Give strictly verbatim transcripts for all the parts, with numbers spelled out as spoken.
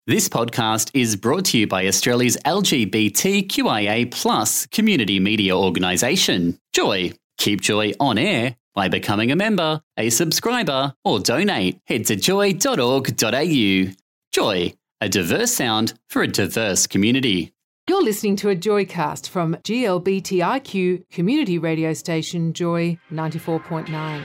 This podcast is brought to you by Australia's L G B T Q I A plus community media organisation, Joy. Keep Joy on air by becoming a member, a subscriber, or donate. Head to joy dot org dot a u. Joy, a diverse sound for a diverse community. You're listening to a Joycast from G L B T I Q community radio station Joy ninety-four point nine.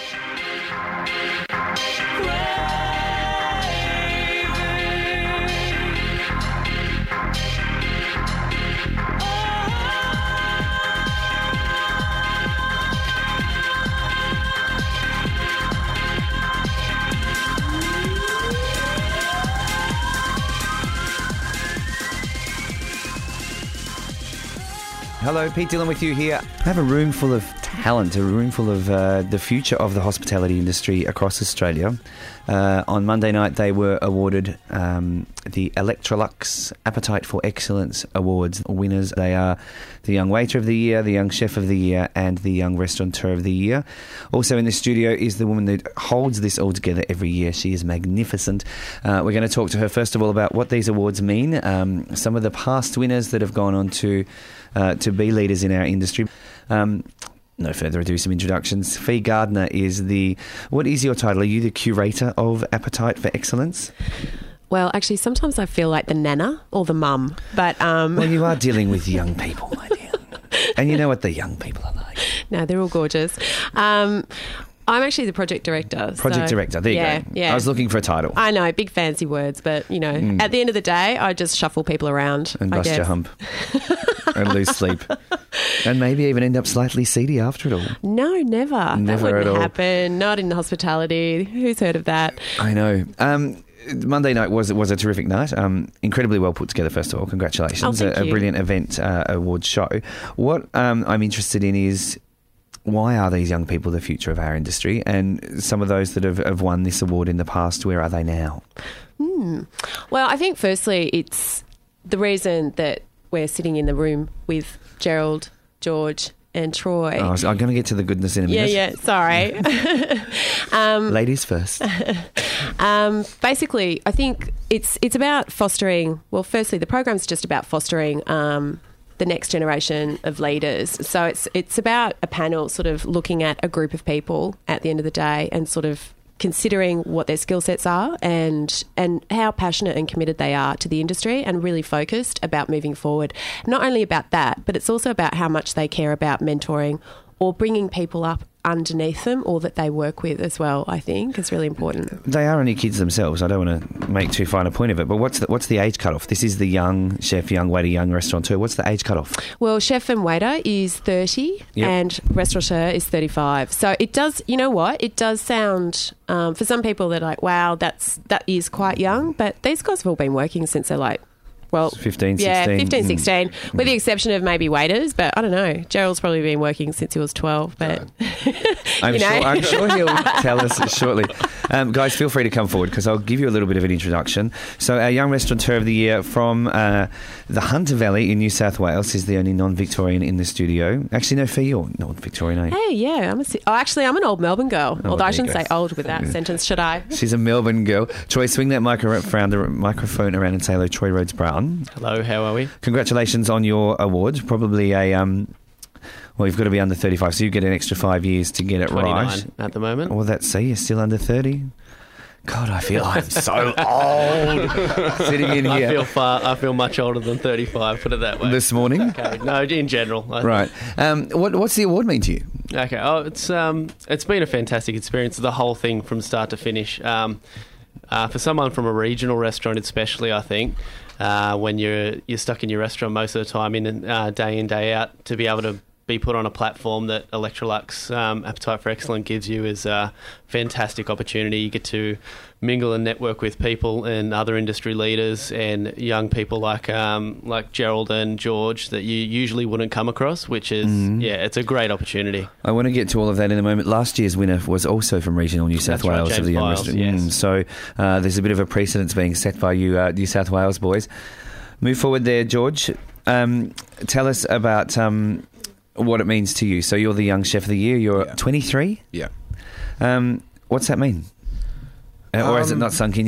Hello, Pete Dillon with you here. I have a room full of talent, a room full of uh, the future of the hospitality industry across Australia. Uh, on Monday night, they were awarded um, the Electrolux Appetite for Excellence Awards winners. They are the Young Waiter of the Year, the Young Chef of the Year, and the Young Restaurateur of the Year. Also in the studio is the woman that holds this all together every year. She is magnificent. Uh, we're going to talk to her, first of all, about what these awards mean, um, some of the past winners that have gone on to Uh, to be leaders in our industry. Um, no further ado, some introductions. Fee Gardner is the... What is your title? Are you the curator of Appetite for Excellence? Well, actually, sometimes I feel like the nana or the mum, but... Um... Well, you are dealing with young people, my dear. And you know what the young people are like. No, they're all gorgeous. Um... I'm actually the project director. Project so, director, there you yeah, go. Yeah. I was looking for a title. I know, big fancy words, but, you know, mm. at the end of the day, I just shuffle people around. And I bust guess. your hump. And lose sleep. And maybe even end up slightly seedy after it all. No, never. Never that wouldn't at all. happen. Not in hospitality. Who's heard of that? I know. Um... Monday night was was a terrific night. Um, incredibly well put together, first of all. Congratulations. Oh, thank a, a you. brilliant event uh, awards show. What um, I'm interested in is, why are these young people the future of our industry? And some of those that have, have won this award in the past, where are they now? Hmm. Well, I think firstly, it's the reason that we're sitting in the room with Gerald, George and Troy. Oh, I was, I'm going to get to the goodness in a minute. Yeah, yeah, sorry. um, Ladies first. um, basically, I think it's it's about fostering, well, firstly, the program's just about fostering um, the next generation of leaders. So it's it's about a panel sort of looking at a group of people at the end of the day and sort of considering what their skill sets are and and how passionate and committed they are to the industry and really focused about moving forward. Not only about that, but it's also about how much they care about mentoring or bringing people up underneath them or that they work with as well, I think, is really important. They are only kids themselves. I don't want to make too fine a point of it, but what's the, what's the age cutoff? This is the young chef, young waiter, young restaurateur. What's the age cutoff? Well, chef and waiter is thirty yep. and restaurateur is thirty-five. So it does, you know what, it does sound, um, for some people they're like, wow, that's that is quite young, but these guys have all been working since they're like, well, fifteen, yeah, sixteen. fifteen, sixteen, mm. with the exception of maybe waiters, but I don't know. Gerald's probably been working since he was twelve, but I'm, you know. sure, I'm sure he'll tell us shortly. Um, guys, feel free to come forward because I'll give you a little bit of an introduction. So our Young Restaurateur of the Year from uh, the Hunter Valley in New South Wales is the only non-Victorian in the studio. Actually, no, Fee, you're non-Victorian, eh? Hey, yeah. I'm a, oh, actually, I'm an old Melbourne girl, Oh, although I there you shouldn't go. say old with that Yeah. sentence, should I? She's a Melbourne girl. Troy, swing that micro- around the microphone around and say hello, Troy Rhodes-Brown. Hello, how are we? Congratulations on your award. Probably a... Um, well, you've got to be under thirty-five, so you get an extra five years to get it twenty-nine right. at the moment. Well, that's see, you're still under thirty. God, I feel I'm so old sitting in I here. feel far. I feel much older than thirty-five. Put it that way. This morning, Okay. No, in general. I right? Um, what, what's the award mean to you? Okay. Oh, it's um, it's been a fantastic experience. The whole thing from start to finish. Um, uh, for someone from a regional restaurant, especially, I think, uh, when you're you're stuck in your restaurant most of the time, in uh, day in day out, to be able to be put on a platform that Electrolux um, Appetite for Excellence gives you is a fantastic opportunity. You get to mingle and network with people and other industry leaders and young people like um, like Gerald and George that you usually wouldn't come across, which is, mm. yeah, it's a great opportunity. I want to get to all of that in a moment. Last year's winner was also from regional New South That's right, Wales James of the Young Miles, Restaurant. yes. Mm, so uh, there's a bit of a precedence being set by you uh, New South Wales boys. Move forward there, George. Um, tell us about... Um, what it means to you. So you're the Young Chef of the Year. You're Yeah. twenty-three? Yeah. Um, what's that mean? Uh, or has it Um, not sunk in yet?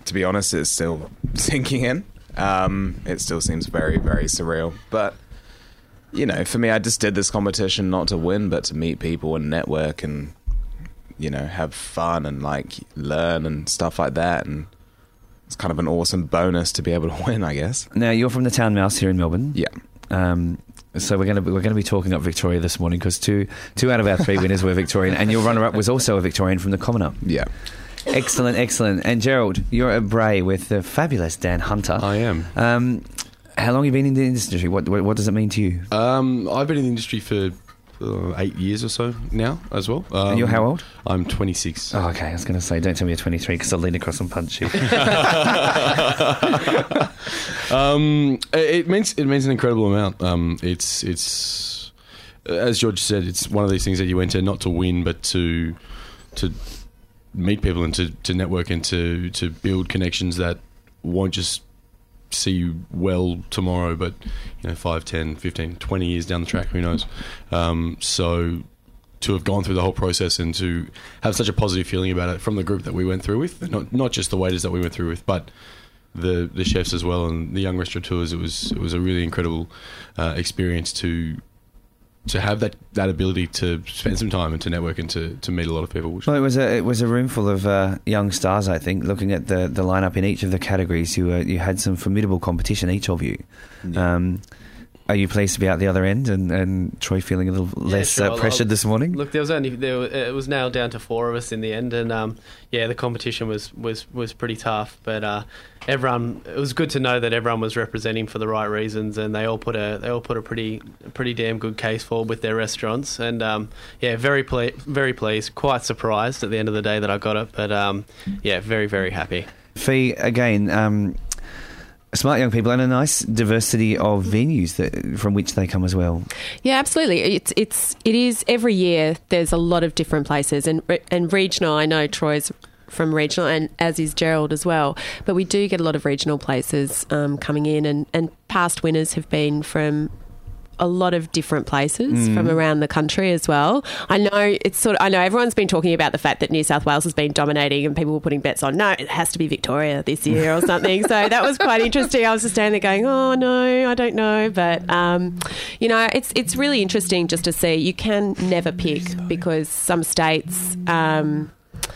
to be honest, it's still sinking in. Um, it still seems very, very surreal. But, you know, for me, I just did this competition not to win, but to meet people and network and, you know, have fun and, like, learn and stuff like that. And it's kind of an awesome bonus to be able to win, I guess. Now, you're from the Town Mouse here in Melbourne. Yeah. Um, so we're going to we're going to be talking up Victoria this morning because two two out of our three winners were Victorian, and your runner-up was also a Victorian from the Commoner. Yeah. Excellent, excellent. And Gerald, you're a Bray with the fabulous Dan Hunter. I am. Um, how long have you been in the industry? What, what what does it mean to you? Um, I've been in the industry for uh, eight years or so now as well. Um, and you're how old? I'm twenty-six. Oh, okay. I was going to say, don't tell me you're twenty-three because I'll lean across and punch you. um, it means it means an incredible amount. Um, it's it's as George said, it's one of these things that you enter not to win, but to to meet people and to, to network and to, to build connections that won't just see you well tomorrow, but you know, five, ten, fifteen, twenty years down the track, who knows? Um, so to have gone through the whole process and to have such a positive feeling about it from the group that we went through with, not not just the waiters that we went through with, but the the chefs as well and the young restaurateurs, it was it was a really incredible uh, experience to to have that, that ability to spend some time and to network and to, to meet a lot of people. Well, it was a it was a room full of uh, young stars. I think looking at the, the lineup in each of the categories, you uh, you had some formidable competition, each of you. Yeah. Um, are you pleased to be out the other end and, and Troy feeling a little yeah, less sure. uh, pressured this morning? Look, there was only there was, it was nailed down to four of us in the end, and um, yeah, the competition was was, was pretty tough. But uh, everyone, it was good to know that everyone was representing for the right reasons, and they all put a they all put a pretty a pretty damn good case forward with their restaurants. And um, yeah, very ple- very pleased, quite surprised at the end of the day that I got it, but um, yeah, very very happy. Fee, again. Um, Smart young people and a nice diversity of venues that, from which they come as well. Yeah, absolutely. It's it's it is every year. There's a lot of different places, and and regional. I know Troy's from regional, and as is Gerald as well. But we do get a lot of regional places um, coming in, and, and past winners have been from a lot of different places mm. from around the country as well. I know it's sort of, I know everyone's been talking about the fact that New South Wales has been dominating and people were putting bets on, no, it has to be Victoria this year or something. So that was quite interesting. I was just standing there going, oh no, I don't know. But, um, you know, it's it's really interesting just to see. You can never pick because some states... Um,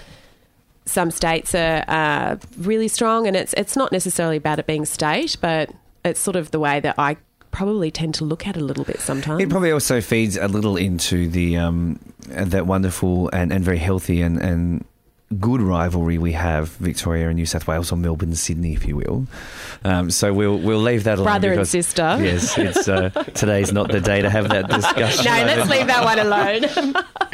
some states are uh, really strong, and it's it's not necessarily about it being state, but it's sort of the way that I probably tend to look at it a little bit sometimes. It probably also feeds a little into the um, that wonderful and, and very healthy and, and good rivalry we have, Victoria and New South Wales, or Melbourne and Sydney, if you will. Um, so we'll we'll leave that alone. Brother because, and sister. Yes, it's uh, today's not the day to have that discussion. No, let's leave that one alone.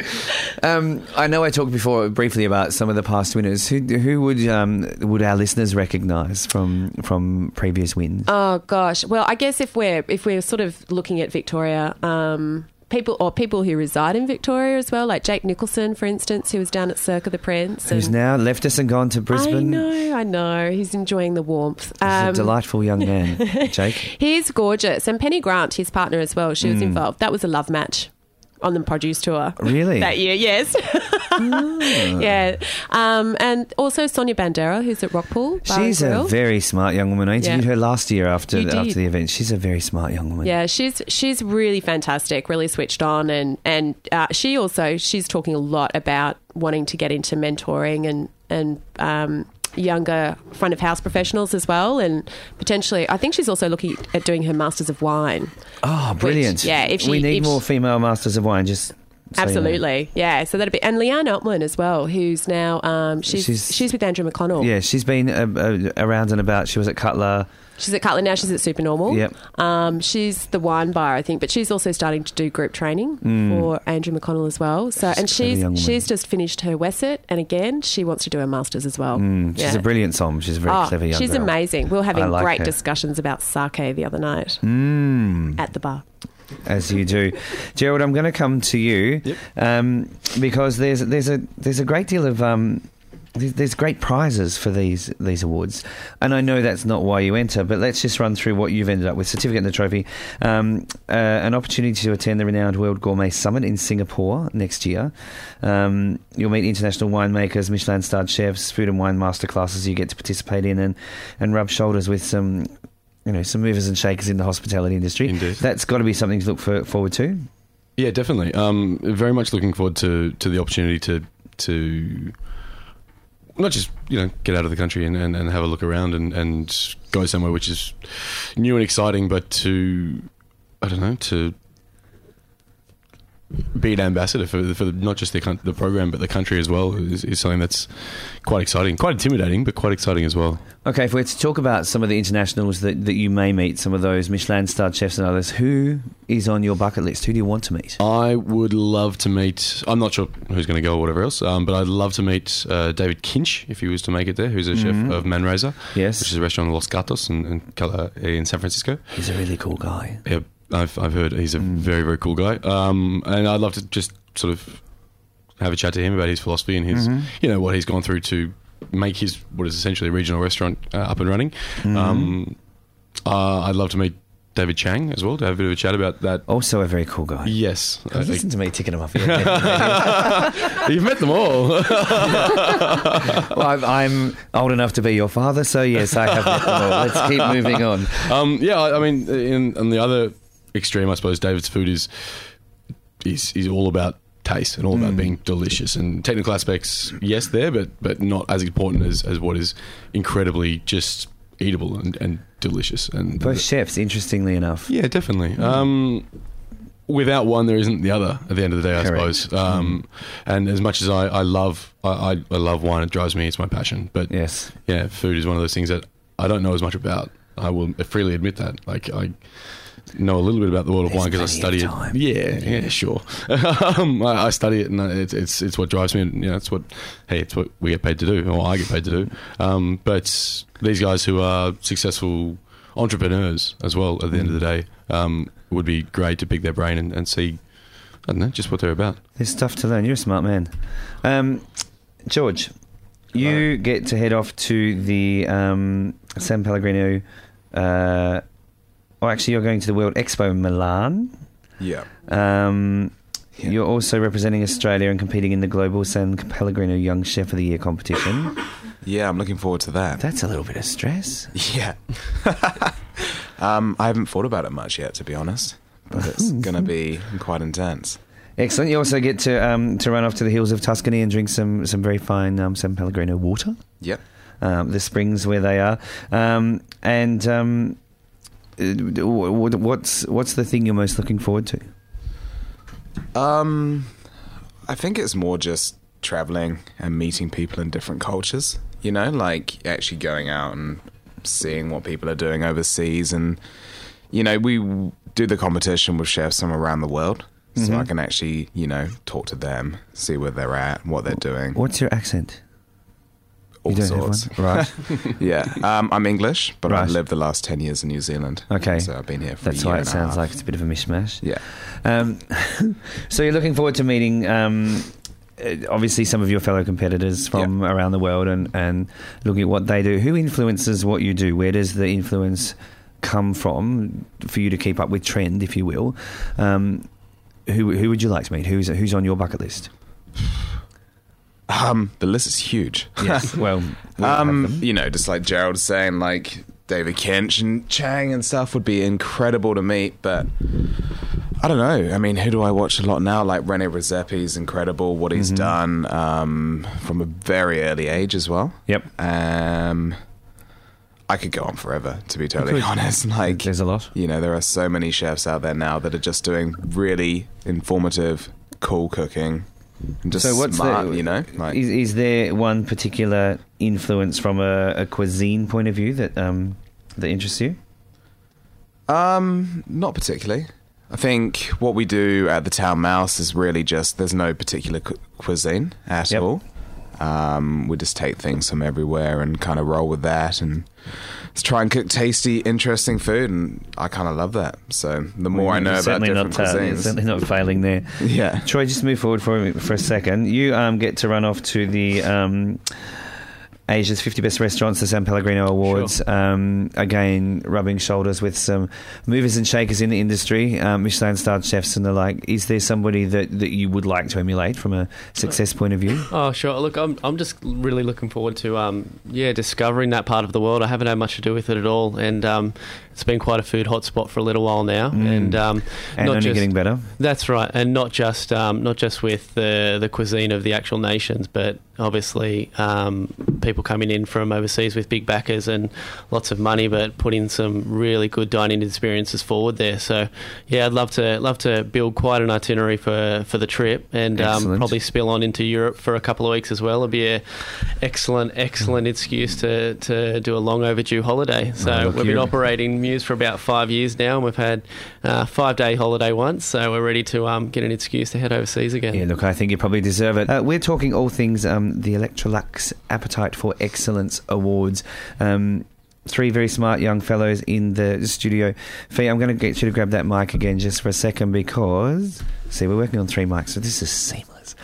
um, I know I talked before briefly about some of the past winners. Who who would um, would our listeners recognise from from previous wins? Oh gosh, well, I guess if we're if we're sort of looking at Victoria. Um, People or people who reside in Victoria as well, like Jake Nicholson, for instance, who was down at Cirque of the Prince. Who's now left us and gone to Brisbane. I know, I know. He's enjoying the warmth. He's um, a delightful young man, Jake. He's gorgeous. And Penny Grant, his partner as well, she was mm. involved. That was a love match on the produce tour. Really? That year, yes. oh. Yeah. Um, and also Sonia Bandera, who's at Rockpool. She's a very smart young woman. I interviewed yeah. her last year after you after did. the event. She's a very smart young woman. Yeah, she's she's really fantastic, really switched on. And, and uh, she also, she's talking a lot about wanting to get into mentoring and, and um, younger front of house professionals as well, and potentially I think she's also looking at doing her Masters of Wine. Oh, brilliant. Which, yeah, if she, we need if more she, female Masters of Wine, just so absolutely, you know. yeah. So that'd be, and Leanne Eltman as well, who's now um, she's, she's she's with Andrew McConnell. Yeah, she's been uh, uh, around and about. She was at Cutler. She's at Cutler now. She's at Supernormal. Yep. Um, she's the wine buyer, I think, but she's also starting to do group training mm. for Andrew McConnell as well. So, she's and she's she's just finished her Wesset, and again, she wants to do her masters as well. Mm. She's yeah. a brilliant som. She's a very oh, clever young she's girl. She's amazing. We were having like great her. discussions about sake the other night mm. at the bar. As you do, Gerald. I'm going to come to you yep. um, because there's there's a there's a great deal of um, there's, there's great prizes for these these awards, and I know that's not why you enter. But let's just run through what you've ended up with: certificate and the trophy, um, uh, an opportunity to attend the renowned World Gourmet Summit in Singapore next year. Um, you'll meet international winemakers, Michelin-starred chefs, food and wine masterclasses you get to participate in, and and rub shoulders with some, you know, some movers and shakers in the hospitality industry. Indeed. That's got to be something to look for, forward to. Yeah, definitely. Um, very much looking forward to, to the opportunity to to not just, you know, get out of the country and, and, and have a look around and, and go somewhere which is new and exciting, but to, I don't know, to be an ambassador for, for not just the the program but the country as well is, is something that's quite exciting, quite intimidating, but quite exciting as well. Okay, if we're to talk about some of the internationals that, that you may meet, some of those Michelin-starred chefs and others, who is on your bucket list? Who do you want to meet? I would love to meet, I'm not sure who's going to go or whatever else, um, but I'd love to meet uh, David Kinch, if he was to make it there, who's a Mm-hmm. chef of Manresa, Yes. which is a restaurant in Los Gatos in, in, Cala- in San Francisco. He's a really cool guy. Yeah, I've I've heard he's a very, very cool guy. Um, and I'd love to just sort of have a chat to him about his philosophy and his, you know, what he's gone through to make his, what is essentially a regional restaurant uh, up and running. Um, uh, I'd love to meet David Chang as well, to have a bit of a chat about that. Also a very cool guy. Yes. Oh, I listen think- to me ticking them off. Yeah. You've met them all. Well, I'm, I'm old enough to be your father, so yes, I have met them all. Let's keep moving on. Um, yeah, I I mean, in, on the other extreme, I suppose David's food is is is all about taste and all about being delicious, and technical aspects, yes, there, but but not as important as, as what is incredibly just eatable and, and delicious. And Both chefs, interestingly enough. yeah, definitely. Um, without one, there isn't the other. At the end of the day, I Correct. suppose. Um, and as much as I, I love I, I, I love wine, it drives me. It's my passion. But Yes. yeah, food is one of those things that I don't know as much about. I will freely admit that. Like I know a little bit about the world of There's wine because I plenty study of it. time. Yeah, yeah, sure. um, I, I study it, and it's it's it's what drives me. And you know, it's what hey, it's what we get paid to do, or I get paid to do. Um, but these guys who are successful entrepreneurs as well, at the end of the day, um, would be great to pick their brain and, and see. I don't know, just what they're about. There's stuff to learn. You're a smart man. Um, George, you get to head off to the um, San Pellegrino. Uh, oh, actually, you're going to the World Expo Milan. Yeah. Um, Yeah. You're also representing Australia and competing in the Global San Pellegrino Young Chef of the Year competition. Yeah, I'm looking forward to that. That's a little bit of stress. Yeah. um, I haven't thought about it much yet, to be honest, but it's going to be quite intense. Excellent. You also get to um, to run off to the hills of Tuscany and drink some, some very fine um, San Pellegrino water. Yep. Um, the springs where they are. Um, and um, uh, what's what's the thing you're most looking forward to? Um, I think it's more just traveling and meeting people in different cultures, you know, like actually going out and seeing what people are doing overseas. And, you know, we do the competition with chefs from around the world. So Mm-hmm. I can actually, you know, talk to them, see where they're at, what they're doing. What's your accent? All You don't have sorts. one? Right. Yeah. Um, I'm English, but Right. I've lived the last ten years in New Zealand. Okay. So I've been here for That's a year why it and a sounds half. like it's a bit of a mishmash. Yeah. Um, so you're looking forward to meeting, um, uh, obviously, some of your fellow competitors from around the world and, and looking at what they do. Who influences what you do? Where does the influence come from for you to keep up with trend, if you will? Um, who who would you like to meet? Who's who's on your bucket list? Um, the list is huge. Yes. Well, we'll have Um, them. you know, just like Gerald was saying, like David Kinch and Chang and stuff would be incredible to meet, but I don't know. I mean, who do I watch a lot now? Like Rene Redzepi's incredible, what he's done um, from a very early age as well. Yep. Um, I could go on forever, to be totally could. honest. Like, There's a lot. you know, there are so many chefs out there now that are just doing really informative, cool cooking. And just So what's smart, the, you know? Like, is, is there one particular influence from a, a cuisine point of view that um, that interests you? Um, not particularly. I think what we do at the Town Mouse is really just there's no particular cu- cuisine at Yep. all. Um, we just take things from everywhere and kind of roll with that and just try and cook tasty, interesting food, and I kind of love that. So the more I know You're about certainly different not, uh, cuisines, certainly not failing there. yeah, Troy, just move forward for for a second. You um, get to run off to the um, Asia's fifty Best Restaurants, the San Pellegrino Awards. Sure. Um, again, rubbing shoulders with some movers and shakers in the industry, um, Michelin-starred chefs and the like. Is there somebody that, that you would like to emulate from a success point of view? Oh, sure. Look, I'm I'm just really looking forward to um yeah discovering that part of the world. I haven't had much to do with it at all, and um, it's been quite a food hotspot for a little while now, Mm. and um, And not only just, getting better. That's right, and not just um, not just with the the cuisine of the actual nations, but obviously um, people coming in from overseas with big backers and lots of money, but putting some really good dining experiences forward there. So, yeah, I'd love to love to build quite an itinerary for, for the trip, and um, Excellent. probably spill on into Europe for a couple of weeks as well. It'd be a excellent excellent excuse to, to do a long overdue holiday. So Oh, look, we've been you're- operating Muse for about five years now, and we've had a five day holiday once. So we're ready to um, get an excuse to head overseas again. Yeah, look, I think you probably deserve it. Uh, we're talking all things um, the Electrolux Appetite for Excellence Awards. Um, three very smart young fellows in the studio. Fee, I'm going to get you to grab that mic again just for a second because, see, we're working on three mics, so this is seamless.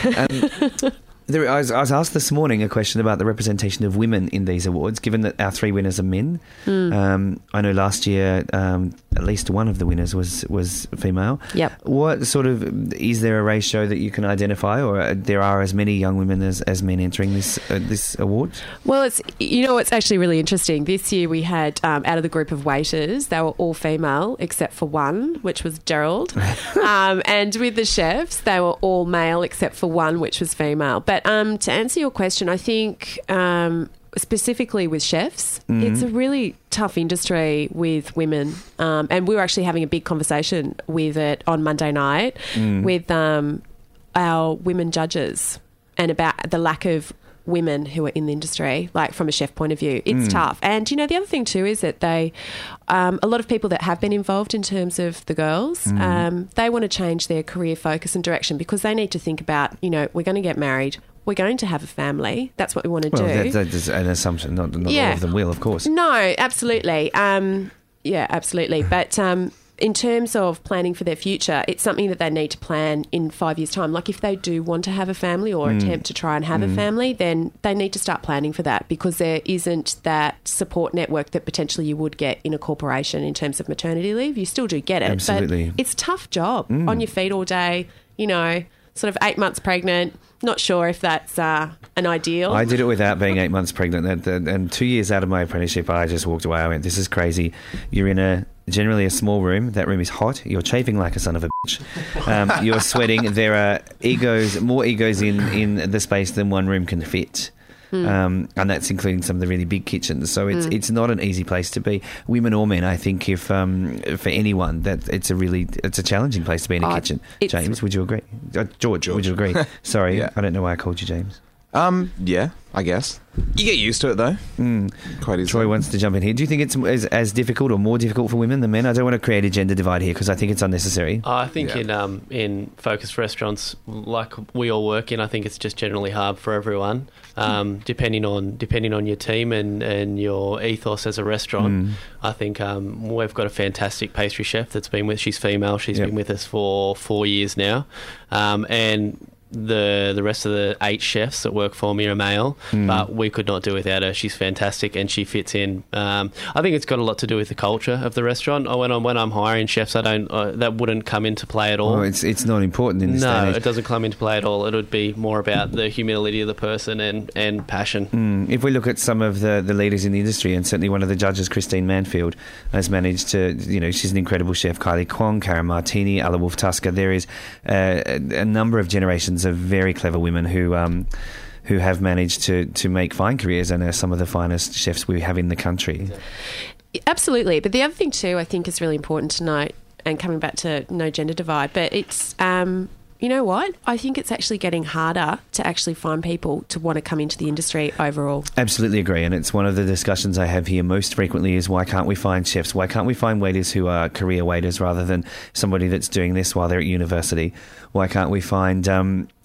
um, there, I, was, I was asked this morning a question about the representation of women in these awards, given that our three winners are men. Mm. Um, I know last year um, at least one of the winners was, was female. Yep. What sort of, is there a ratio that you can identify, or there are as many young women as, as men entering this uh, this award? Well, it's you know it's actually really interesting. This year we had um, out of the group of waiters, they were all female except for one, which was Gerald. um, and with the chefs, they were all male except for one, which was female. But um, to answer your question, I think um, specifically with chefs, Mhm. it's a really tough industry with women. Um, and we were actually having a big conversation with it on Monday night Mm. with um, our women judges and about the lack of women who are in the industry, like from a chef point of view. It's Mm. tough. And, you know, the other thing too is that they, um, a lot of people that have been involved in terms of the girls, Mm. um, they want to change their career focus and direction because they need to think about, you know, we're going to get married. We're going to have a family. That's what we want to Well, do. that, that is an assumption. Not, not all Yeah. of them will, of course. No, absolutely. Um, yeah, absolutely. But um, in terms of planning for their future, it's something that they need to plan in five years' time. Like if they do want to have a family or Mm. attempt to try and have Mm. a family, then they need to start planning for that because there isn't that support network that potentially you would get in a corporation in terms of maternity leave. You still do get it. Absolutely. But it's a tough job. Mm. On your feet all day, you know, sort of eight months pregnant. Not sure if that's uh, an ideal. I did it without being eight months pregnant, and, and, and two years out of my apprenticeship, I just walked away. I went, "This is crazy." You're in a generally a small room. That room is hot. You're chafing like a son of a bitch. Um, you're sweating. There are egos, more egos in in the space than one room can fit. Mm. Um, and that's including some of the really big kitchens. So it's Mm. it's not an easy place to be, women or men. I think if um, for anyone that it's a really it's a challenging place to be in a Oh, kitchen. it's- James, would you agree? Uh, George, would you agree? Sorry, Yeah. I don't know why I called you James. Um, yeah, I guess. You get used to it though. Mm. Quite easily. Troy wants to jump in here. Do you think it's as, as difficult or more difficult for women than men? I don't want to create a gender divide here because I think it's unnecessary. I think Yeah. in um, in focused restaurants like we all work in, I think it's just generally hard for everyone. Um, depending on depending on your team and, and your ethos as a restaurant, Mm. I think um, we've got a fantastic pastry chef that's been with. She's female. She's Yep. been with us for four years now, um, and the the rest of the eight chefs that work for me are male, Mm. but we could not do without her. She's fantastic and she fits in. Um, I think it's got a lot to do with the culture of the restaurant. Oh, when I'm when I'm hiring chefs, I don't uh, that wouldn't come into play at all. Well, it's it's not important in this day no, and it age. doesn't come into play at all. It would be more about the humility of the person and, and passion. Mm. If we look at some of the, the leaders in the industry, and certainly one of the judges, Christine Manfield, has managed to, you know, she's an incredible chef. Kylie Kwong, Karen Martini, Ella Wolf Tusker. There is uh, a, a number of generations of very clever women who um, who have managed to, to make fine careers and are some of the finest chefs we have in the country. Absolutely. But the other thing too, I think is really important to note, and coming back to no gender divide, but it's, um, you know what? I think it's actually getting harder to actually find people to want to come into the industry overall. Absolutely agree, and it's one of the discussions I have here most frequently is why can't we find chefs? Why can't we find waiters who are career waiters rather than somebody that's doing this while they're at university? Why can't we find um,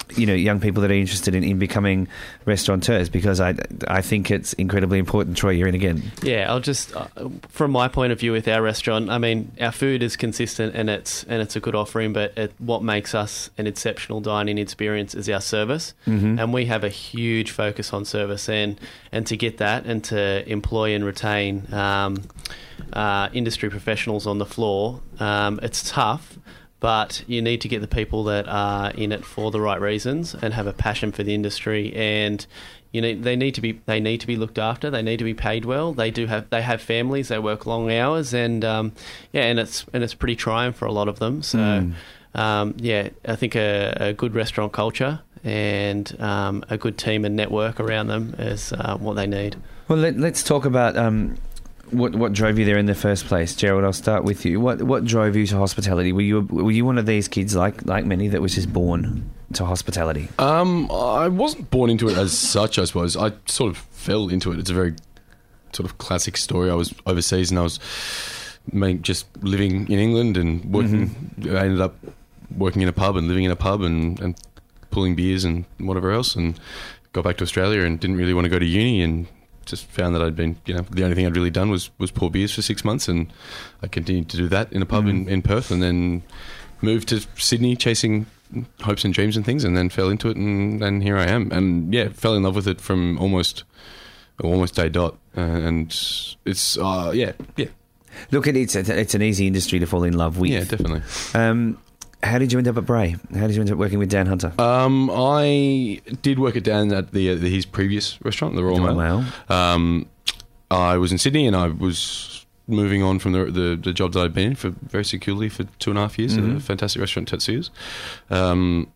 you know, young people that are interested in, in becoming restaurateurs? Because I, I think it's incredibly important. Troy, you're in again. Yeah, I'll just, uh, from my point of view with our restaurant, I mean, our food is consistent and it's and it's a good offering, but it, what makes us an exceptional dining experience is our service. Mm-hmm. And we have a huge focus on service, and, and to get that and to employ and retain um, uh, industry professionals on the floor, um, it's tough. But you need to get the people that are in it for the right reasons and have a passion for the industry, and you need they need to be they need to be looked after. They need to be paid well. They do have they have families. They work long hours, and um, yeah, and it's and it's pretty trying for a lot of them. So mm. um, yeah, I think a, a good restaurant culture and um, a good team and network around them is uh, what they need. Well, let, let's talk about. Um What what drove you there in the first place, Gerald? I'll start with you. What what drove you to hospitality? Were you were you one of these kids like like many that was just born to hospitality? Um, I wasn't born into it as such, I suppose. I sort of fell into it. It's a very sort of classic story. I was overseas and I was main, just living in England and working. Mm-hmm. I ended up working in a pub and living in a pub and, and pulling beers and whatever else, and got back to Australia and didn't really want to go to uni, and just found that I'd been, you know, the only thing I'd really done was, was pour beers for six months, and I continued to do that in a pub mm. in, in Perth, and then moved to Sydney chasing hopes and dreams and things, and then fell into it, and, and here I am. And yeah, fell in love with it from almost almost day dot, uh, and it's uh, yeah yeah. Look, it's it's an easy industry to fall in love with. Yeah, definitely. Um, How did you end up at Bray? How did you end up working with Dan Hunter? Um, I did work at Dan at the, uh, the his previous restaurant, the Royal Mail. Mail. Um, I was in Sydney, and I was moving on from the the, the job that I'd been in for very securely for two and a half years mm-hmm. at a fantastic restaurant, Tetsuya's. Um,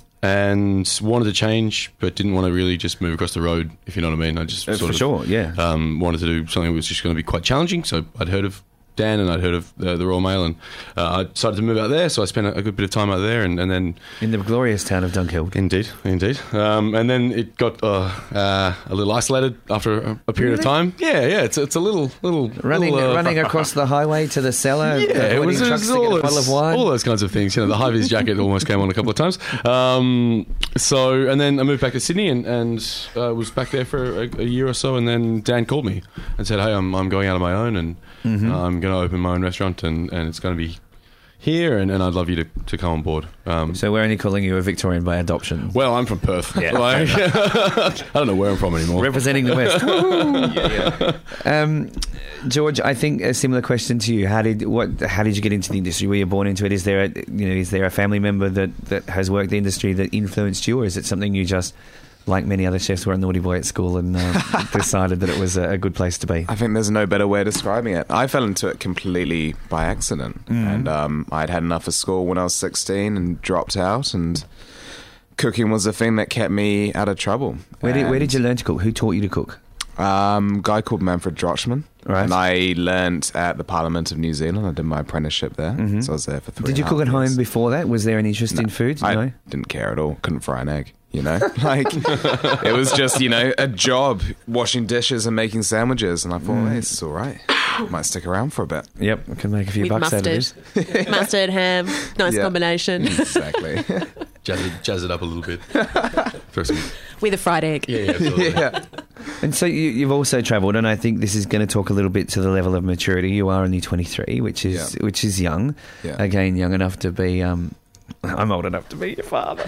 and wanted to change, but didn't want to really just move across the road, if you know what I mean. I just uh, sort for of, sure, yeah. Um, wanted to do something that was just going to be quite challenging, so I'd heard of Dan, and I'd heard of uh, the Royal Mail, and uh, I decided to move out there, so I spent a, a good bit of time out there, and, and then... In the glorious town of Dunkeld. Indeed, indeed. Um, and then it got uh, uh, a little isolated after a, a period really? of time. Yeah, yeah, it's it's a little... little running little, uh, running across the highway to the cellar, yeah, it was, it was all, those, of wine. all those kinds of things. You know, the high-vis jacket almost came on a couple of times. Um, so, and then I moved back to Sydney, and, and uh, was back there for a, a year or so, and then Dan called me and said, hey, I'm, I'm going out on my own, and mm-hmm. uh, I'm going to open my own restaurant, and, and it's going to be here, and, and I'd love you to, to come on board. Um, so we're only calling you a Victorian by adoption. Well, I'm from Perth. Yeah. Like, I don't know where I'm from anymore. Representing the West. yeah, yeah. Um, George, I think a similar question to you. How did what? How did you get into the industry? Were you born into it? Is there a, you know is there a family member that, that has worked the industry that influenced you, or is it something you just, like many other chefs, were a naughty boy at school and uh, decided that it was a, a good place to be? I think there's no better way of describing it. I fell into it completely by accident. Mm. And um, I'd had enough of school when I was sixteen and dropped out, and cooking was the thing that kept me out of trouble. Where did, where did you learn to cook? Who taught you to cook? Um, a guy called Manfred Drochman. Right. And I learnt at the Parliament of New Zealand. I did my apprenticeship there. Mm-hmm. So I was there for three Did you and cook at years. home before that? Was there an interest no, in food? I no? didn't care at all. Couldn't fry an egg. You know, like it was just, you know, a job washing dishes and making sandwiches. And I thought, mm. hey, this is all right. Might stick around for a bit. Yep, I can make a few With bucks mustard. out of this. Mustard, ham, nice Yeah. combination. Exactly. Jazz it, jazz it up a little bit. Throw some, With a fried egg. yeah, yeah, absolutely. yeah. And so you, you've also travelled, and I think this is going to talk a little bit to the level of maturity. You are only twenty-three, which is Yeah. which is young. Yeah. Again, young enough to be. Um, I'm old enough to be your father.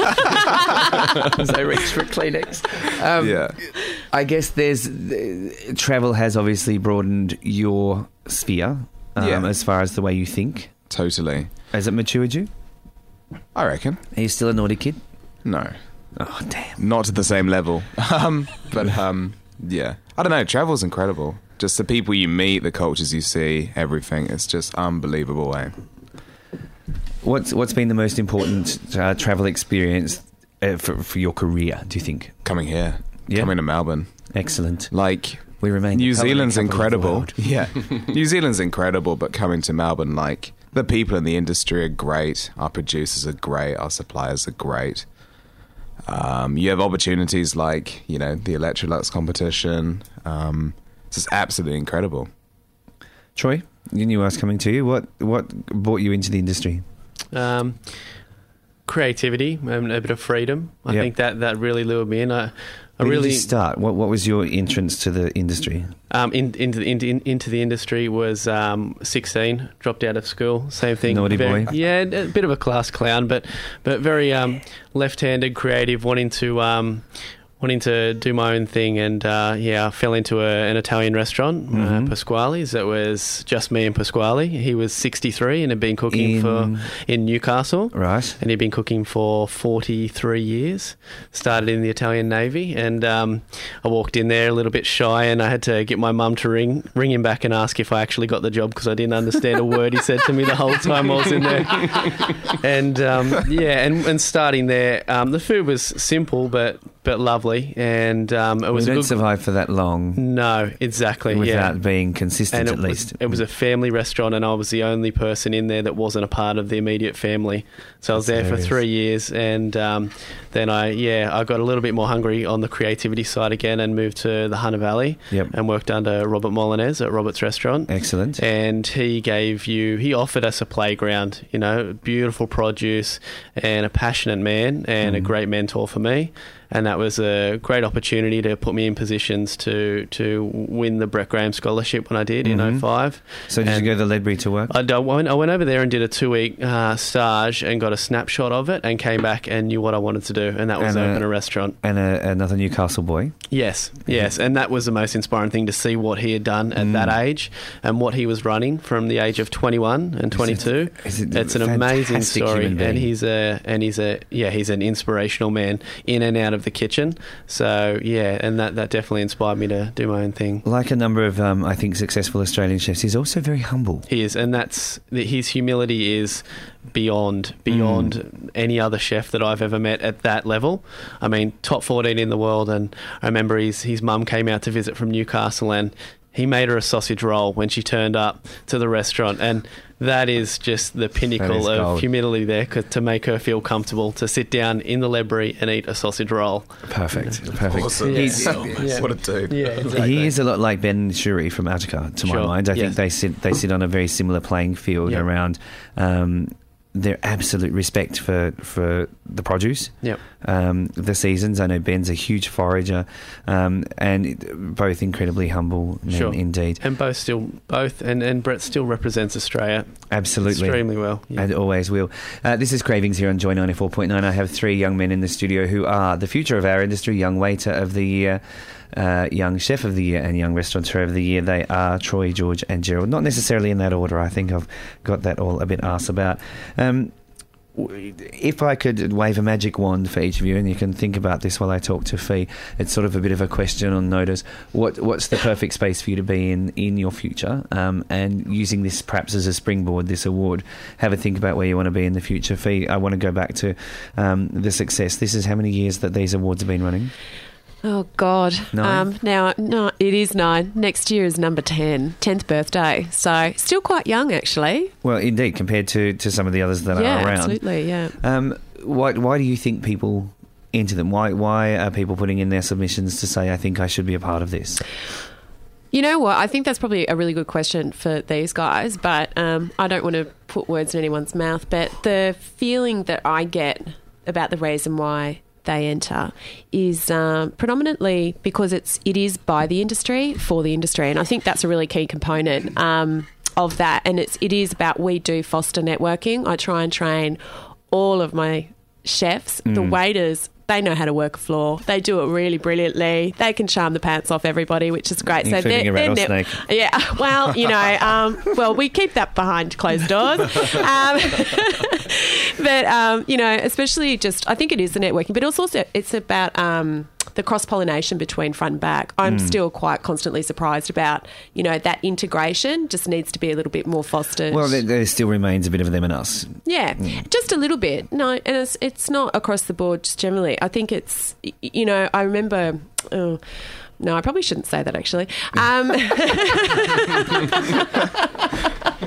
As I reach for Kleenex. Um, Yeah. I guess there's uh, travel has obviously broadened your sphere um, Yeah. as far as the way you think. Totally. Has it matured you? I reckon. Are you still a naughty kid? No. Oh, damn. Not to the same level. Um, but, um, yeah. I don't know. Travel's incredible. Just the people you meet, the cultures you see, everything. It's just unbelievable, eh? What's what's been the most important uh, travel experience uh, for for your career? Do you think? Coming here. Yeah. Coming to Melbourne. Excellent. Like, We remain. New the culinary Zealand's capital of the incredible. world. Yeah. New Zealand's incredible, but coming to Melbourne, like, the people in the industry are great. Our producers are great. Our suppliers are great. Um, you have opportunities like, you know, the Electrolux competition. Um, it's just absolutely incredible. Troy, you knew I was coming to you. What what brought you into the industry? Um, creativity and a bit of freedom. I Yep. think that, that really lured me in. I, I Where really did you start? What, what was your entrance to the industry? Um, in, into, into into the industry was um, sixteen. Dropped out of school. Same thing. Naughty Very- boy. Yeah, a bit of a class clown, but but very um, left-handed, creative, wanting to um, wanting to do my own thing, and uh, yeah, I fell into a, an Italian restaurant, Mhm. uh, Pasquale's. It was just me and Pasquale. He was sixty-three and had been cooking In- for in Newcastle. Right. And he'd been cooking for forty-three years. Started in the Italian Navy, and um, I walked in there a little bit shy, and I had to get my mum to ring ring him back and ask if I actually got the job, because I didn't understand a word he said to me the whole time I was in there. And um, yeah, and, and starting there, um, the food was simple but but lovely, and um, it We was a don't good. survive for that long No, exactly. without yeah. being consistent, And it at was, least. it was a family restaurant, and I was the only person in there that wasn't a part of the immediate family. So I was there for hilarious. three years, and um, then I, yeah, I got a little bit more hungry on the creativity side again, and moved to the Hunter Valley, Yep. and worked under Robert Molinez at Robert's Restaurant. Excellent. And he gave you, he offered us a playground, you know, beautiful produce, and a passionate man, and a Mm. great mentor for me. And that was a great opportunity to put me in positions to to win the Brett Graham Scholarship when I did Mhm. in oh five. So did and- you go to Ledbury to work? I, don't- I went, I went over there and did a two-week uh, stage and got a snapshot of it, and came back and knew what I wanted to do, and that was And, uh, open a restaurant. and a, another Newcastle boy. Yes, yes, and that was the most inspiring thing, to see what he had done at Mm. that age, and what he was running from the age of twenty-one and twenty-two. He's a It's an amazing fantastic story, human being. and he's a and he's a yeah he's an inspirational man in and out of the kitchen. So yeah, and that, that definitely inspired me to do my own thing. Like a number of, um, I think, successful Australian chefs, he's also very humble. He is, and that's his humility is beyond beyond Mm. any other chef that I've ever met at that level. I mean, top fourteen in the world, and I remember his his mum came out to visit from Newcastle, and he made her a sausage roll when she turned up to the restaurant, and that is just the That pinnacle is of gold. humility there, 'cause to make her feel comfortable to sit down in the Ledbury and eat a sausage roll. Perfect. Perfect. Awesome. He's- Yeah. What a dude. Yeah, exactly. He is a lot like Ben Shuri from Attica, to my Sure, mind. I yes. think they sit they sit on a very similar playing field Yep. around um, their absolute respect for, for the produce, Yep. um, the seasons. I know Ben's a huge forager, um, and both incredibly humble men Sure. indeed. And both still both and, and Brett still represents Australia Absolutely. extremely well. Yeah. And always will. Uh, this is Cravings here on Joy ninety-four point nine. I have three young men in the studio who are the future of our industry, young waiter of the year, uh, young chef of the year, and young restaurateur of the year. They are Troy, George and Gerald. Not necessarily in that order. I think I've got that all a bit arse about. Um, w- if I could wave a magic wand for each of you, and you can think about this while I talk to Fee, it's sort of a bit of a question on notice. What What's the perfect space for you to be in in your future? Um, and using this perhaps as a springboard, this award, have a think about where you want to be in the future. Fee, I want to go back to um, the success. This is how many years that these awards have been running? Oh, God. Nine? Um, now, no, it is nine. Next year is number ten, tenth birthday. So still quite young, actually. Well, indeed, compared to, to some of the others that yeah, are around. absolutely, yeah. Um, why, why do you think people enter them? Why, why are people putting in their submissions to say, I think I should be a part of this? You know what? I think that's probably a really good question for these guys, but um, I don't want to put words in anyone's mouth. But the feeling that I get about the reason why they enter is um, predominantly because it's it is by the industry for the industry, and I think that's a really key component um, of that. And it's it is about we do foster networking. I try and train all of my chefs, the waiters. They know how to work a floor. They do it really brilliantly. They can charm the pants off everybody, which is great. Including a they're- they're rattlesnake. ne- yeah, well, you know, um, well, we keep that behind closed doors. Um, but, um, you know, especially just, I think it is the networking, but it's also, it's about um, the cross-pollination between front and back. I'm Mm. still quite constantly surprised about, you know, that integration just needs to be a little bit more fostered. Well, there, there still remains a bit of them and us. Yeah, just a little bit. No, and it's it's not across the board. Just generally, I think it's y- you know. I remember. Oh, no, I probably shouldn't say that actually. Um,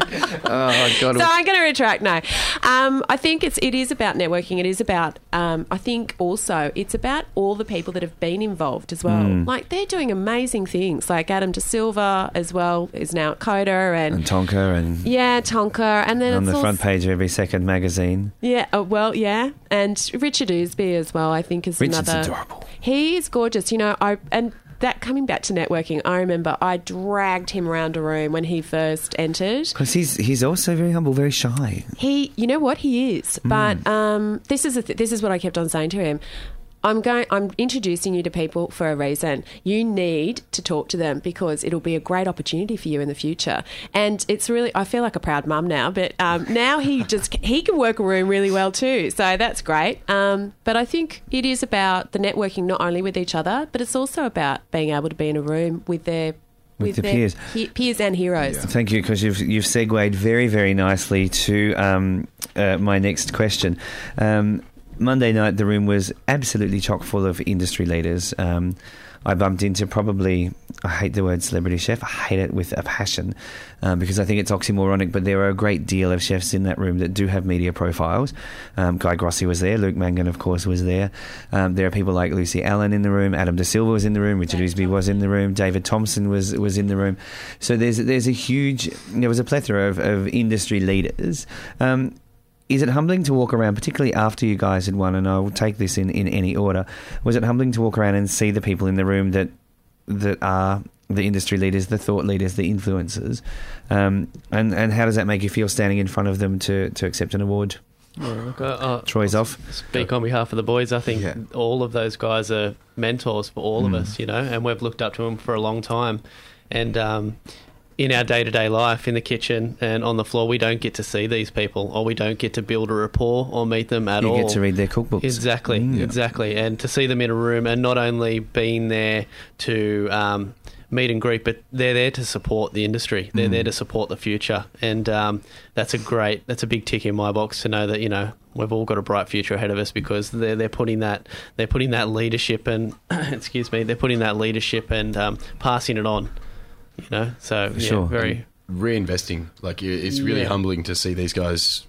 Oh, God. So I'm going to retract. No, um, I think it's it is about networking. It is about. Um, I think also it's about all the people that have been involved as well. Mm. Like they're doing amazing things. Like Adam De Silva as well is now at Coda and, And Tonka and yeah, Tonka, and then on it's the also, front page of every second magazine. Yeah, oh, well, yeah, and Richard Ousby as well. I think is Richard's another. adorable. He is gorgeous. You know, I and. That coming back to networking, I remember I dragged him around a room when he first entered. Because he's he's also very humble, very shy. He, you know what, he is. But um, this is a th- this is what I kept on saying to him. I'm going. I'm introducing you to people for a reason. You need to talk to them because it'll be a great opportunity for you in the future. And it's really, I feel like a proud mum now, but um, now he just he can work a room really well too. So that's great. Um, but I think it is about the networking not only with each other, but it's also about being able to be in a room with their With the their peers. he- peers and heroes. Thank you, because you've you've segued very very nicely to um, uh, my next question. Um, Monday night, the room was absolutely chock full of industry leaders. Um, I bumped into probably, I hate the word celebrity chef, I hate it with a passion um, because I think it's oxymoronic, but there are a great deal of chefs in that room that do have media profiles. Um, Guy Grossi was there, Luke Mangan, of course, was there. Um, there are people like Lucy Allen in the room, Adam De Silva was in the room, Richard Ousby was in the room, David Thompson was was in the room. So there's there's a huge, there was a plethora of, of industry leaders. Um, Is it humbling to walk around, particularly after you guys had won, and I will take this in, in any order, was it humbling to walk around and see the people in the room that that are the industry leaders, the thought leaders, the influencers, um, and, and how does that make you feel standing in front of them to, to accept an award? Uh, uh, Troy's off. Speak on behalf of the boys. I think Yeah. all of those guys are mentors for all Mm. of us, you know, and we've looked up to them for a long time. And um, in our day-to-day life, in the kitchen and on the floor, we don't get to see these people, or we don't get to build a rapport or meet them at You all. get to read their cookbooks. Exactly, Mm. exactly. And to see them in a room and not only being there to um, meet and greet, but they're there to support the industry. They're Mm. there to support the future. And um, that's a great, that's a big tick in my box to know that, you know, we've all got a bright future ahead of us because they're, they're putting that, they're putting that leadership and, excuse me, they're putting that leadership and um, passing it on, you know, so yeah, Sure. very... Reinvesting, like you- it's really Yeah. humbling to see these guys.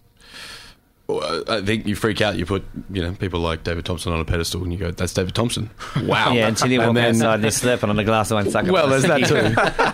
Well, I think you freak out. You put, you know, people like David Thompson on a pedestal, and you go, "That's David Thompson." Wow. Yeah, until you And walk then- outside and he's slapping on a glass of wine sucker. Well, there's that too.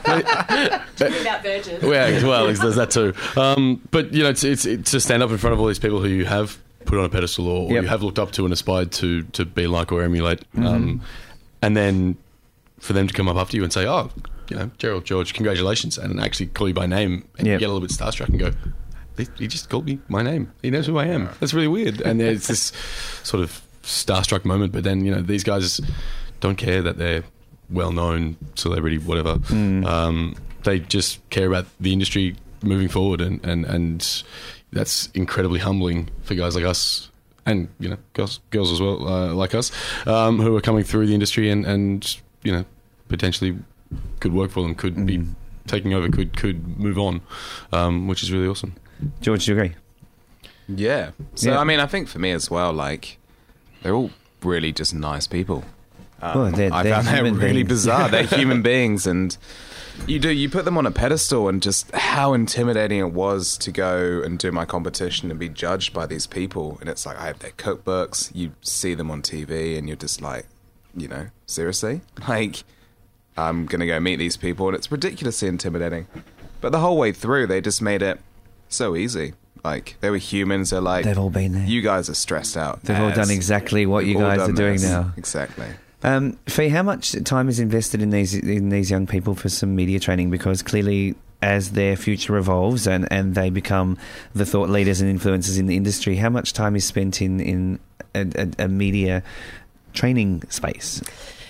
About Virgin. Yeah, well, there's that too. Um, but you know, it's, it's it's to stand up in front of all these people who you have put on a pedestal or, or Yep. you have looked up to and aspired to to be like or emulate, um, and then for them to come up after you and say, "Oh, you know, Gerald George, congratulations," and actually call you by name, and Yep. you get a little bit starstruck and go, "He he just called me my name. He knows who I am." That's really weird. And it's this sort of starstruck moment. But then, you know, these guys don't care that they're well-known celebrity, whatever. Um, they just care about the industry moving forward, and, and, and that's incredibly humbling for guys like us, and you know, girls, girls as well, uh, like us, um, who are coming through the industry and, and you know, potentially could work for them, could be taking over, could could move on, um, which is really awesome. George, do you agree? Yeah. So, Yeah. I mean, I think for me as well, like, they're all really just nice people. Um, Well, they're- I they're found that human really beings. bizarre. They're human beings, and you do you put them on a pedestal, and just how intimidating it was to go and do my competition and be judged by these people. And it's like, I have their cookbooks. You see them on T V, and you're just like, you know, seriously, like, I'm gonna go meet these people, and it's ridiculously intimidating. But the whole way through, they just made it so easy. Like, they were humans. They're like, They've all been there. you guys are stressed out. They've all as- done exactly what you We've all guys are done doing this. now. Exactly. Um, Fee, how much time is invested in these in these young people for some media training? Because clearly, as their future evolves and, and they become the thought leaders and influencers in the industry, how much time is spent in in a, a, a media training space?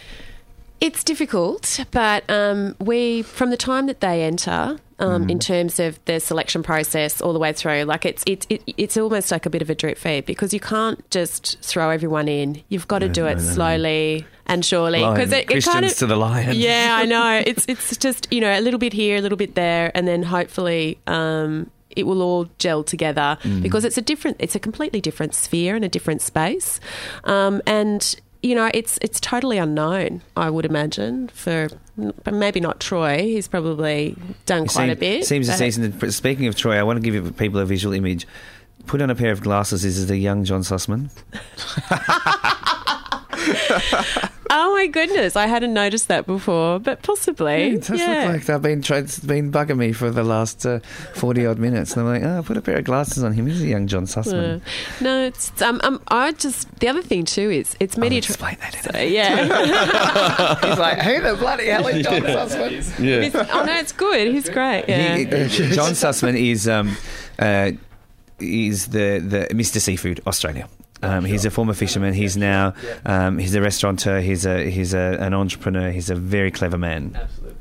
It's difficult, but um, we, from the time that they enter, um, in terms of the selection process all the way through, like it's it's it, it's almost like a bit of a drip feed because you can't just throw everyone in. You've got to do it slowly and surely because it, it Christians kind of to the lion. yeah, I know. It's it's just, you know, a little bit here, a little bit there, and then hopefully um, it will all gel together because it's a different, it's a completely different sphere and a different space, um, and. you know, it's it's totally unknown, I would imagine, for but maybe not Troy. He's probably done quite Seem- a bit. Seems a but- season. Speaking of Troy, I want to give people a visual image. Put on a pair of glasses. This is the young John Sussman. Oh my goodness, I hadn't noticed that before, but possibly. It does yeah. look like they've been, tried, been bugging me for the last uh, forty odd minutes. And I'm like, oh, put a pair of glasses on him. He's a young John Sussman. Uh, no, it's um, um, I just the other thing too is it's I'll media. explain that in a So, minute. yeah. He's like, who the bloody hell is John Sussman? Yeah. It's- oh no, it's good. He's great. Yeah. He, uh, John Sussman is um, uh, is the, the Mister Seafood Australia. Um, he's a former fisherman. He's now um, he's a restaurateur. He's a he's a, an entrepreneur. He's a very clever man.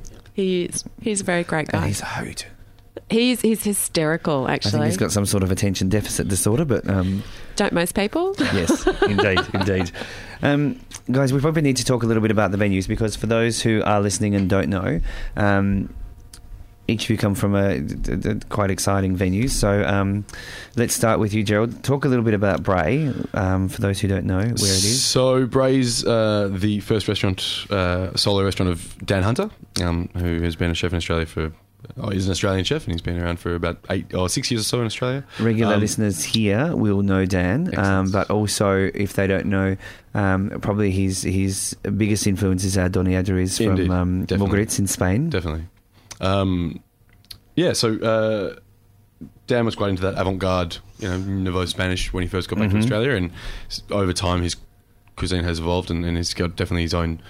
He is. He's a very great And guy. he's a hoot. He's he's hysterical. I Actually, think he's got some sort of attention deficit disorder, but um, don't most people? yes, indeed, indeed. Um, guys, we probably need to talk a little bit about the venues because for those who are listening and don't know, um, each of you come from a, a, a quite exciting venues. So um, let's start with you, Gerald. Talk a little bit about Bray, um, for those who don't know where it is. So Bray's uh, the first restaurant, uh, solo restaurant of Dan Hunter, um, who has been a chef in Australia for. Oh, he's an Australian chef, and he's been around for about eight or six years or so in Australia. Regular Um, listeners here will know Dan, um, Excellent. but also if they don't know, um, probably his his biggest influences are Donny Aduriz Indeed, from um, definitely. Mogritz in Spain. Definitely. Um, yeah, so uh, Dan was quite into that avant-garde, you know, Nouveau Spanish when he first got back Mhm. to Australia, and s- over time his cuisine has evolved, and, and he's got definitely his own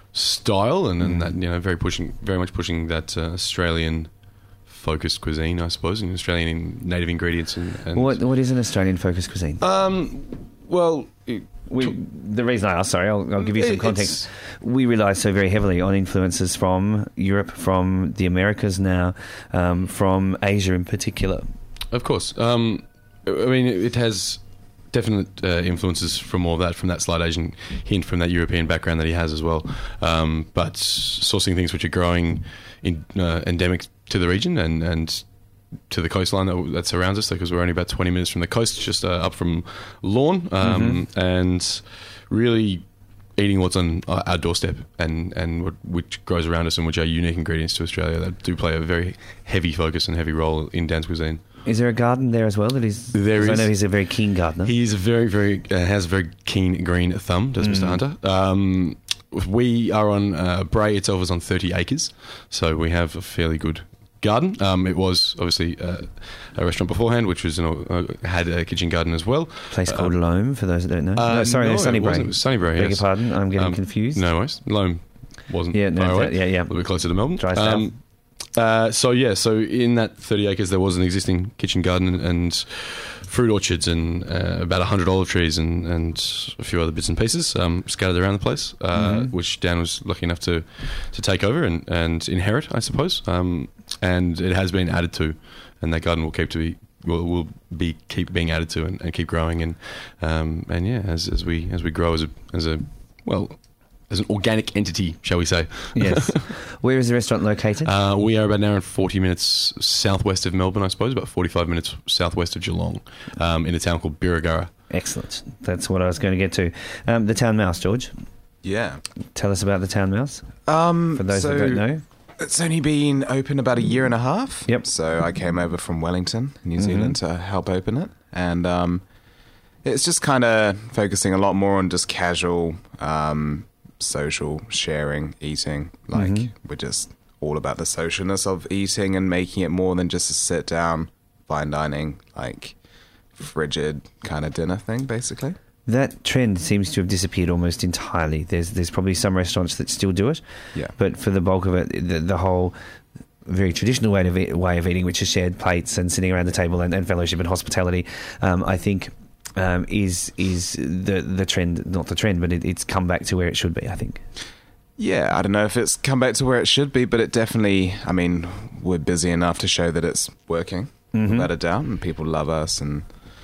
style, and, and that, you know, very pushing, very much pushing that uh, Australian focused cuisine, I suppose, and Australian native ingredients. And, and What what is an Australian focused cuisine? Um, well, it- We, the reason I asked, sorry, I'll, I'll give you some It- context. it's- We rely so very heavily on influences from Europe, from the Americas now, um, from Asia in particular. Of course. Um, I mean, it has definite uh, influences from all of that, from that slight Asian hint, from that European background that he has as well. Um, but sourcing things which are growing in, uh, endemic to the region and, and to the coastline that, that surrounds us, because we're only about twenty minutes from the coast, just uh, up from Lorne, um, Mm-hmm. and really eating what's on our our doorstep and, and what, which grows around us and which are unique ingredients to Australia that do play a very heavy focus and heavy role in Dan's cuisine. Is there a garden there as well? That is, There 'cause I is. know he's a very keen gardener. He is a very, very uh, has a very keen green thumb. Does Mister Hunter? Um, we are on uh, Bray itself is on thirty acres, so we have a fairly good garden. Um, it was obviously uh, a restaurant beforehand, which was, you know, uh, had a kitchen garden as well. place uh, called Loam, for those that don't know. Uh, no, sorry, no, no, it Sunnybray. wasn't. It was Sunnybray, Beg yes. your pardon, I'm getting Um, confused. No worries. Loam wasn't. Yeah, no, far away. that- yeah, yeah. A little bit closer to Melbourne. Dry south. Um, uh, so yeah, so in that thirty acres, there was an existing kitchen garden and fruit orchards and uh, about a hundred olive trees and, and a few other bits and pieces um, scattered around the place, uh, Mhm. which Dan was lucky enough to, to take over and, and inherit, I suppose. Um, and it has been added to, and that garden will keep to be will, will be keep being added to and, and keep growing and um, and yeah, as, as we as we grow as a as a well. As an organic entity, shall we say? Yes. Where is the restaurant located? Uh, we are about an hour and forty minutes southwest of Melbourne, I suppose, about forty-five minutes southwest of Geelong, um, in a town called Birregurra. Excellent. That's what I was going to get to. Um, the Town Mouse, George. Yeah. Tell us about the Town Mouse, Um, for those so that don't know. It's only been open about a year and a half. Yep. So I came over from Wellington, New Mhm. Zealand, to help open it. And um, it's just kind of focusing a lot more on just casual, um, social sharing, eating. Like, Mhm. we're just all about the socialness of eating and making it more than just a sit down, fine dining, like frigid kind of dinner thing, basically. That trend seems to have disappeared almost entirely. There's there's probably some restaurants that still do it, Yeah. but for the bulk of it, the, the whole very traditional way of, eat, way of eating, which is shared plates and sitting around the table and, and fellowship and hospitality, um, I think um, is is the the trend, not the trend, but it, it's come back to where it should be, I think. Yeah, I don't know if it's come back to where it should be, but it definitely, I mean, we're busy enough to show that it's working, Mhm. without a doubt, and people love us and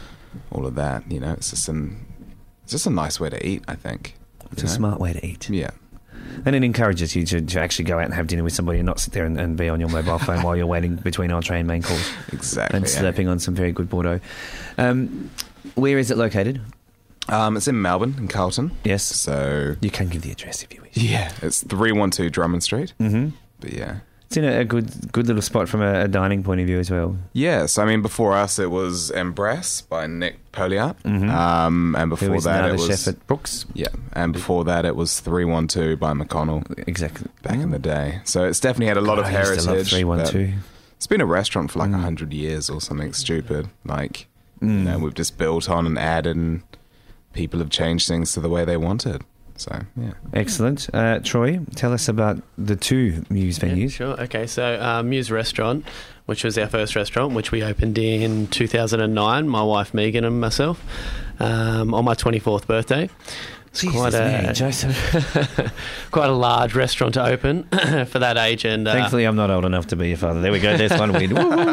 all of that. You know, it's just an, it's just a nice way to eat, I think. It's you a know? smart way to eat. Yeah. And it encourages you to, to actually go out and have dinner with somebody and not sit there and, and be on your mobile phone while you're waiting between entree and main course Exactly. and yeah. slurping on some very good Bordeaux. Um, where is it located? Um, it's in Melbourne, in Carlton. Yes. So You can give the address if you wish. yeah, it's three one two Drummond Street. Mm-hmm. But yeah. It's in a, a good good little spot from a, a dining point of view as well. Yes, I mean, before us it was Embrace by Nick Poliart. Mhm. Um, and Who before is that now it the was... chef at Brooks. Yeah, and before that it was three one two by McConnell Exactly. back in the day. So it's definitely had a lot God, of I used to love heritage. three one two. but It's been a restaurant for like a Mm. hundred years or something stupid. Like, you Mm. know, we've just built on and added, and people have changed things to the way they wanted. So, yeah. Excellent. Uh, Troy, tell us about the two Muse Yeah, venues. sure. Okay, so uh, Muse Restaurant, which was our first restaurant, which we opened in two thousand nine, my wife Megan and myself, um, on my twenty-fourth birthday. It's Jesus, quite Mary a Joseph. quite a large restaurant to open for that age, and uh, Thankfully, I'm not old enough to be your father. There we go. There's one win. Woo-hoo.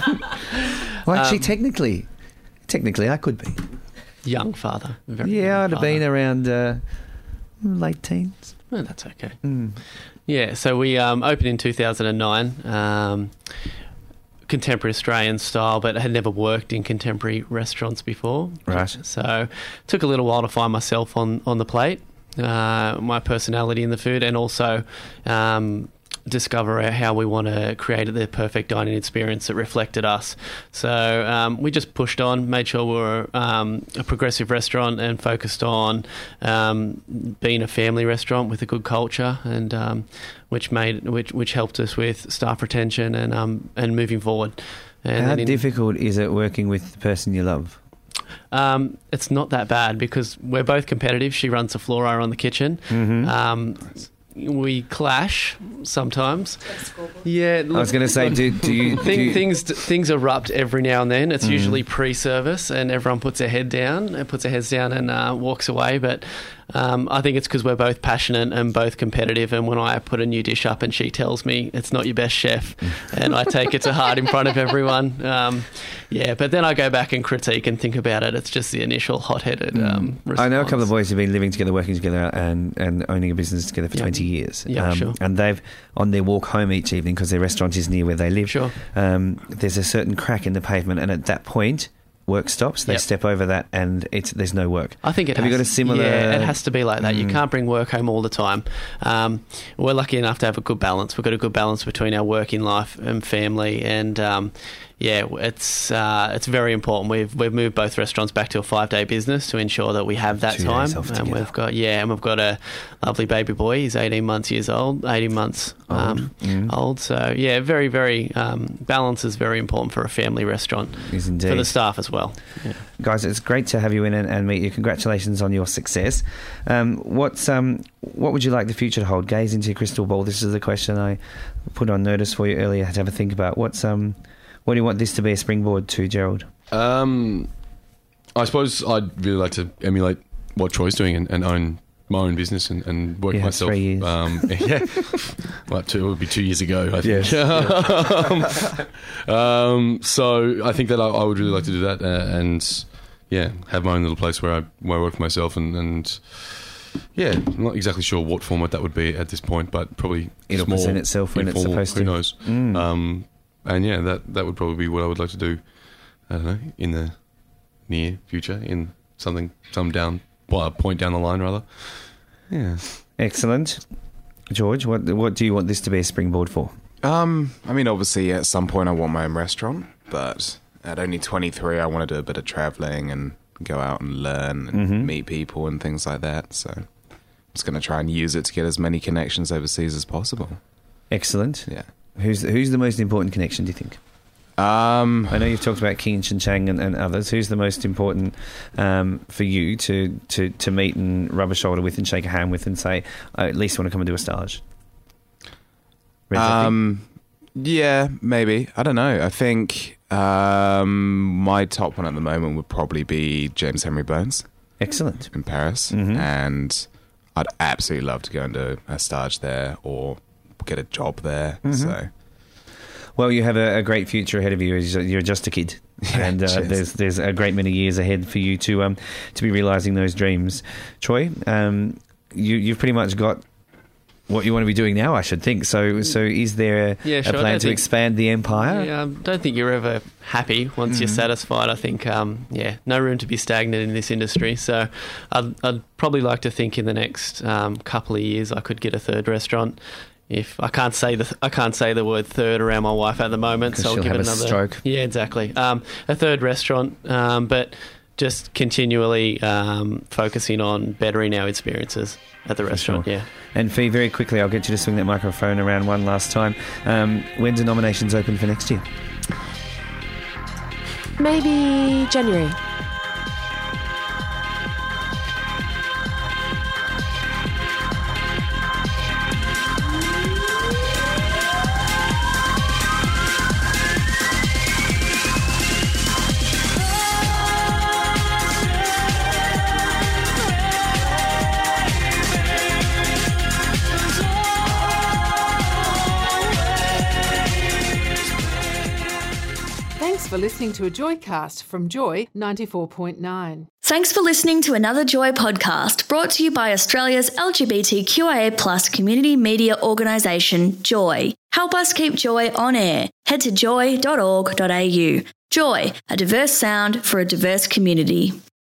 Well, actually, Um, technically, technically, I could be. young father. Very Yeah, young I'd have been father. around uh, late teens. Oh, that's okay. Mm. Yeah, so we um, opened in two thousand nine, um, contemporary Australian style, but had never worked in contemporary restaurants before. Right. So it took a little while to find myself on, on the plate, uh, my personality in the food, and also um, discover how we want to create the perfect dining experience that reflected us. So um, we just pushed on, made sure we were um, a progressive restaurant and focused on um, being a family restaurant with a good culture, and um, which made which which helped us with staff retention and um, and moving forward. And How then in- difficult is it working with the person you love? Um, it's not that bad because we're both competitive. She runs the floor, I run the kitchen. Mhm. Um, we clash sometimes. Yeah, I was going to say, do, do you... do Thing, you- things things erupt every now and then. It's Mhm. usually pre-service, and everyone puts their head down, and puts their heads down, and uh, walks away. But um, I think it's because we're both passionate and both competitive. And when I put a new dish up, and she tells me it's not your best chef, and I take it to heart in front of everyone. Um, yeah, but then I go back and critique and think about it. It's just the initial hot-headed. Um, I know a couple of response. boys who've been living together, working together, and, and owning a business together for Yeah. twenty years. Yeah, sure. And they've, on their walk home each evening, because their restaurant is near where they live, Sure. um, there's a certain crack in the pavement, and at that point, work stops. They Yep. step over that, and it's there's no work. I think it Have has, you got a similar... Yeah, it has to be like that. You Mm. can't bring work home all the time. Um, we're lucky enough to have a good balance. We've got a good balance between our working life and family, and um, yeah, it's uh, it's very important. We've we've moved both restaurants back to a five day business to ensure that we have that Two time. days off And together. we've got yeah, and we've got a lovely baby boy. He's eighteen months years old, eighteen months Old. um, Mm. old. So yeah, very very um, balance is very important for a family restaurant. Is For indeed. the staff as well. Yeah. Guys, it's great to have you in and, and meet you. Congratulations on your success. Um, what's um, what would you like the future to hold? Gaze into your crystal ball. This is the question I put on notice for you earlier to have a think about. What's um, what do you want this to be a springboard to, Gerald? Um, I suppose I'd really like to emulate what Troy's doing and, and own my own business and, and work Yeah, myself. three years. Um, yeah, well, two, it would be two years ago. I think. Yes. um, um, so I think that I, I would really like to do that uh, and yeah, have my own little place where I where I work for myself and. and yeah, I'm not exactly sure what format that would be at this point, but probably It'll small, present itself when it's informal, supposed who to. knows? Mm. Um, and yeah, that that would probably be what I would like to do. I don't know, in the near future, in something, some down, well, a point down the line rather. Yeah. Excellent. George, what what do you want this to be a springboard for? Um, I mean, obviously, at some point, I want my own restaurant, but at only twenty-three, I want to do a bit of traveling and go out and learn and Mhm. meet people and things like that. So I'm just going to try and use it to get as many connections overseas as possible. Excellent. Yeah. Who's who's the most important connection, do you think? Um, I know you've talked about Keen Chin Chang and, and others. Who's the most important um, for you to, to, to meet and rub a shoulder with and shake a hand with and say, I at least want to come and do a stage? Red Coffee? um, yeah, maybe. I don't know. I think um, my top one at the moment would probably be James Henry Bones Excellent. in Paris. Mhm. And I'd absolutely love to go and do a stage there or get a job there. Mhm. So Well, you have a, a great future ahead of you. You're just a kid, and uh, cheers. there's there's a great many years ahead for you to um to be realising those dreams. Troy, um, you you've pretty much got what you want to be doing now, I should think. So, so is there Yeah, a sure. I plan don't to think- expand the empire? Yeah, I don't think you're ever happy once you're satisfied. I think, um, yeah, no room to be stagnant in this industry. So I'd, I'd probably like to think in the next um, couple of years I could get a third restaurant. If I can't say the I can't say the word third around my wife at the moment, 'Cause so I'll she'll give have it a another stroke. Yeah, exactly. Um, a third restaurant, um, but just continually um, focusing on bettering our experiences at the restaurant. sure. Yeah. And Fee, very quickly, I'll get you to swing that microphone around one last time. Um, when do nominations open for next year? Maybe January. Thanks for listening to a Joycast from Joy ninety-four point nine. Thanks for listening to another Joy podcast brought to you by Australia's L G B T Q I A plus community media organisation, Joy. Help us keep Joy on air. Head to joy dot org dot a u. Joy, a diverse sound for a diverse community.